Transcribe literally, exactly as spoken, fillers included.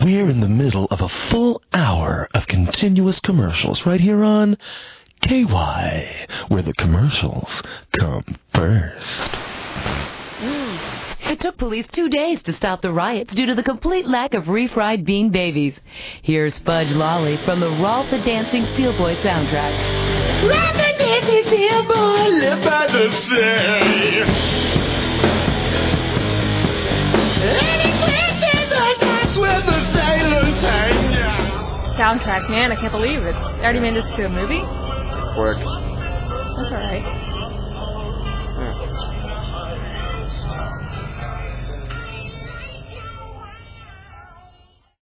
We're in the middle of a full hour of continuous commercials right here on K Y, where the commercials come first. Mm. It took police two days to stop the riots due to the complete lack of refried bean babies. Here's Fudge Lolly from the Rolf the Dancing Steelboy soundtrack. Rolf the Dancing Steelboy, live by the sea. Soundtrack, man, I can't believe it. They already made this to a movie? Work. That's alright. Yeah.